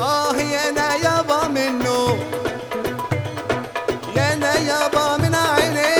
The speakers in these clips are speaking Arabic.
يا انا يابا منه، يا انا يابا من عيني.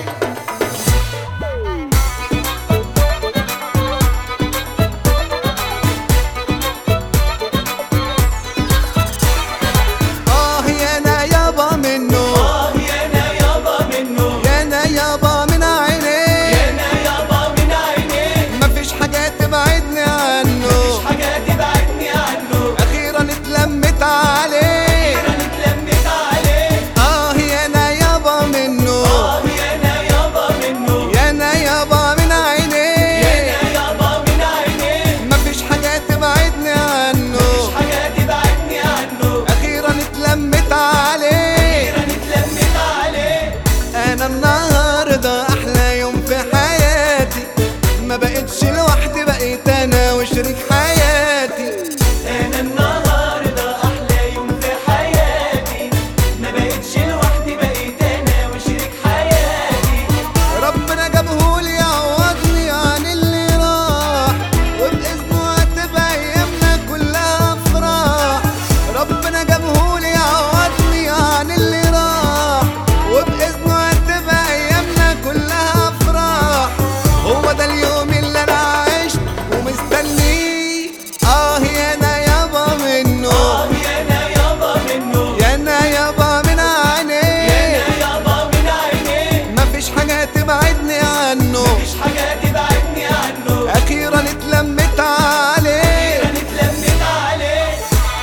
يا انا يابا منه، يا انا يابا منه، يا انا يابا من عيني. يا انا يابا من عيني. مفيش حاجة تبعدني عنه، مفيش حاجة تبعدني عنه. اخيرا اتلمت عليه، أخيراً اتلمت عليه. يا انا يابا منه، يا انا يابا منه، يا انا يابا من عيني. يا انا يابا من عيني. مفيش حاجة تبعدني عنه، مفيش حاجة تبعدني عنه. اخيرا اتلمت عليه. أخيراً اتلمت عليه. انا النهارده احلى يوم في حياتي، ما بقتش لوحدي، بقيت انا وشريك حياتي. أنا النهاردة أحلى يوم في حياتي، ما بقتش لوحدي، بقيت أنا وشريك حياتي. ربنا جابهولي يعوضني عن اللي راح، وبإذنه هتبقى أيامنا كلها أفراح. ربنا جابهولي يعوضني عن اللي راح، وبإذنه هتبقى أيامنا كلها أفراح. هو ده اليوم اللي أنا عشت ومستنيه. يا أنا يابا منه، يا أنا يابا منه، يا أنا يابا من عيني. يا أنا يابا من عيني. مفيش حاجة تبعدني عنه، مفيش حاجة تبعدني عنه. أخيرا اتلمت عليه. أخيراً اتلمت عليه.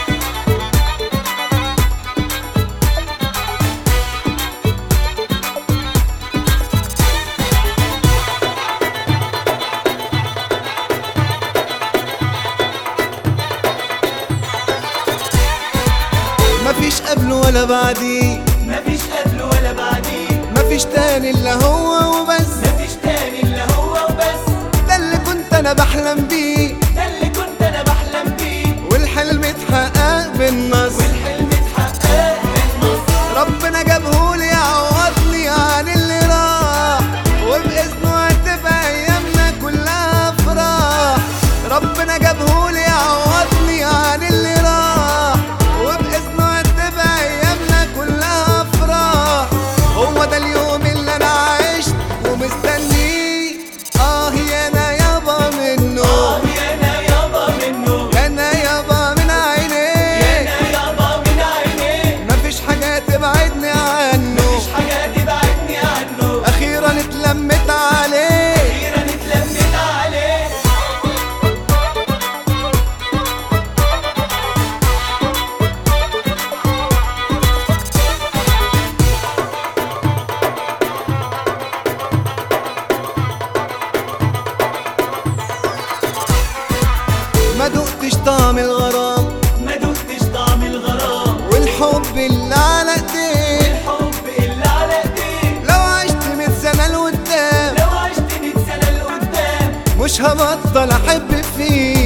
مفيش قبله ولا بعديه، مفيش قبله ولا بعديه. مفيش تاني إلا هو وبس. مفيش تاني إلا هو وبس. ده اللي كنت أنا بحلم بيه، ده اللي كنت أنا بحلم بيه. والحلم اتحقق بالنص. والحلم اتحقق بالنصر. ربنا جابهولي يعوضني عن اللي راح، وبإذنه هتبقى أيامنا كلها أفراح. ربنا جابهولي يعوضني عن اللي راح، وبإذنه هتبقى أيامنا كلها أفراح. هو ده اليوم اللي أنا عشت ومستنيه. يا أنا يابا منه، يا أنا يابا منه، يا أنا يابا من عيني. يا أنا يابا من عيني. مفيش حاجة تبعدني عنه، مفيش حاجة تبعدني عنه. أخيرا اتلمت عليه. أخيراً اتلمت عليه. ما دقتش طعم الغرام، ما دقتش طعم الغرام. والحب اللي على ايديك. الحب اللي على ايديك. لو عشت 100 سنة لقدام، لو عشت 100 سنة لقدام، مش هبطل أحب فيك.